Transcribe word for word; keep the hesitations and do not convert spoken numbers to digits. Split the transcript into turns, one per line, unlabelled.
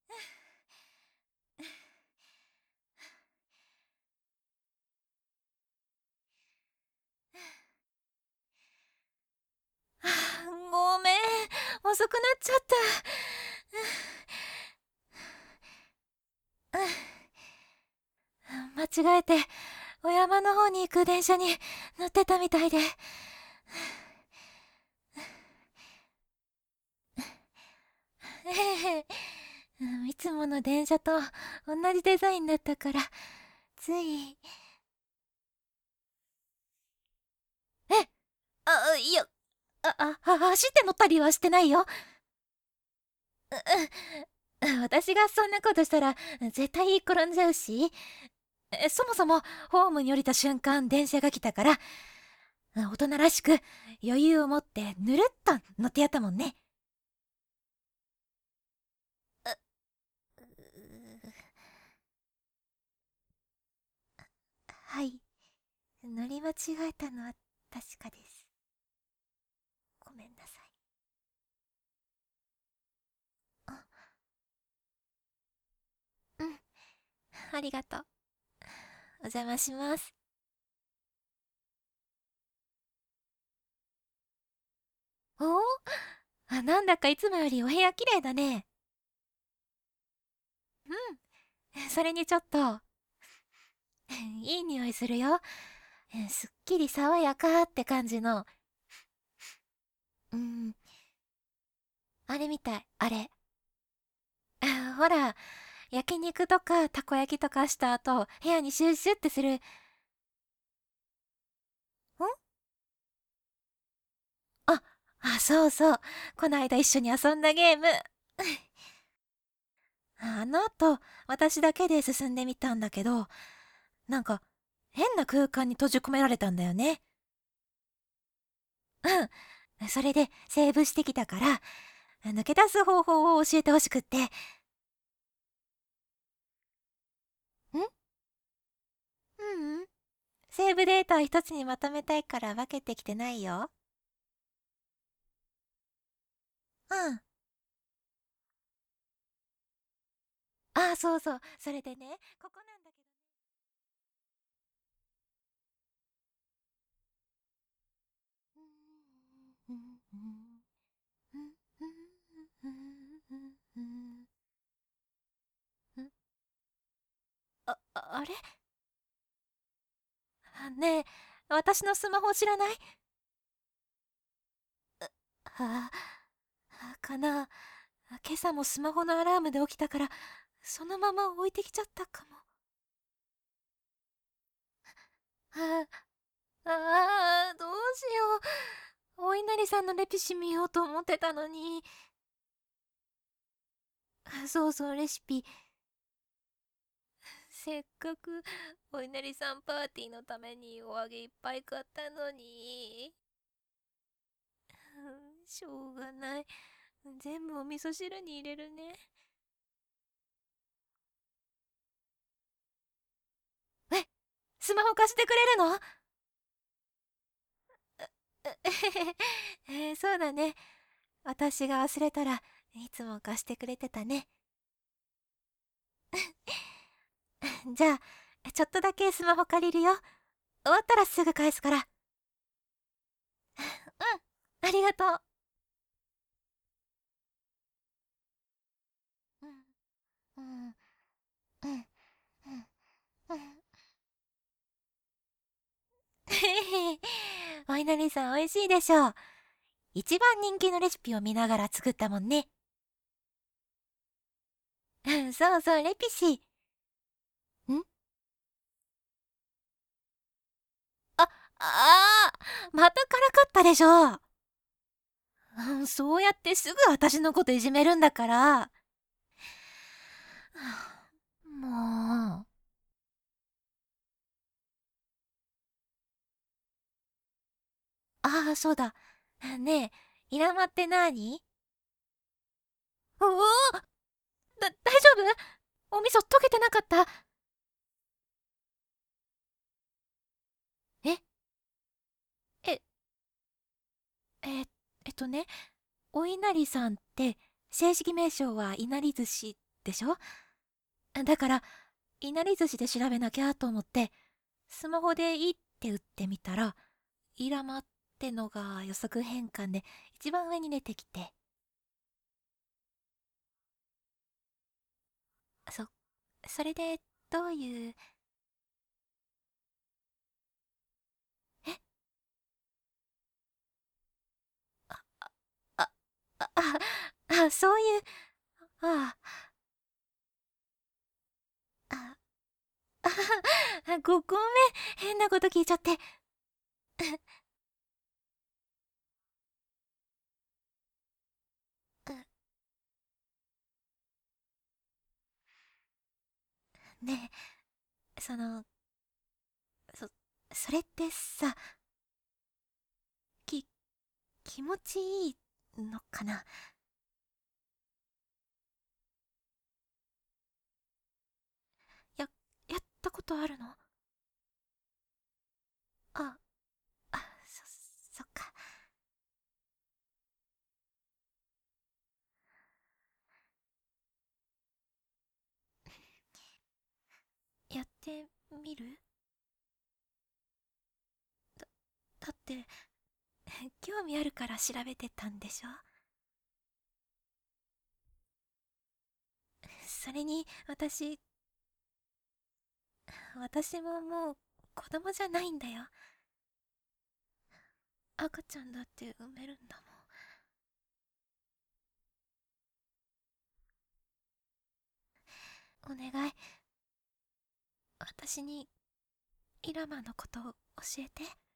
ごめん、遅くなっちゃった。間違えてお山の方に行く電車に乗ってたみたいで。ええ、いつもの電車と同じデザインだったからつい。え、あ、いや、あ、あ、走って乗ったりはしてないよ。う、う、私がそんなことしたら絶対転んじゃうし、そもそもホームに降りた瞬間電車が来たから、大人らしく余裕を持ってぬるっと乗ってやったもんね。はい、乗り間違えたのは確かです。ごめんなさい。あ、うん、ありがとう。お邪魔します。おお、あ、なんだかいつもよりお部屋綺麗だね。うん、それにちょっといい匂いするよ。すっきり爽やかって感じの。うん、あれみたい、あれ。あ、ほら、焼肉とかたこ焼きとかした後部屋にシュッシュってする。ん、あ、あ、そうそう、この間一緒に遊んだゲーム。あの後私だけで進んでみたんだけど、なんか変な空間に閉じ込められたんだよね。うん、それでセーブしてきたから抜け出す方法を教えてほしくって。ん、ううん、セーブデータを一つにまとめたいから分けてきてないよ。うん、ああ、そうそう、それでね、ここなんだけどね。うん、うん、うん、うん、うん、うん、あ、あれ、ねえ、私のスマホ知らない？ああ、かな。今朝もスマホのアラームで起きたからそのまま置いてきちゃったかも。ああ、ああ、どうしよう。お稲荷さんのレピシ見ようと思ってたのに。そうそう、レシピ。せっかくお稲荷さんパーティーのためにお揚げいっぱい買ったのに。うん、しょうがない。全部お味噌汁に入れるね。え、スマホ貸してくれるの？えーそうだね。私が忘れたらいつも貸してくれてたね。じゃあちょっとだけスマホ借りるよ。終わったらすぐ返すから。うん、ありがとう。うん、うん、うん、うん、うん。へへ、お稲荷さん美味しいでしょう。一番人気のレシピを見ながら作ったもんね。うん、そうそう、レピシ。ん、あ、あー、またからかったでしょ。うん、そうやってすぐ私のこといじめるんだから。はあ、もう。ああ、そうだ。ねえ、イラマってなに？おお、だ、大丈夫？お味噌溶けてなかった？え、え、え、えっとね、お稲荷さんって正式名称は稲荷寿司っでしょ。だから、いなり寿司で調べなきゃと思って、スマホでいいって打ってみたら、イラマってのが予測変換で一番上に出てきて。そ、それで、どういう、えあ、あ、あ、あ、あ、そういう、ああ、あ、あ、ご、ごめん、変なこと聞いちゃって。ねえ、その、そ、それってさ、き、気持ちいいのかな。や、やったことあるの？あ、あ、そ、そっか。やってみる？だって、興味あるから調べてたんでしょ？それに、私、私ももう子供じゃないんだよ。赤ちゃんだって産めるんだもん。お願い、私にイラマのことを教えて。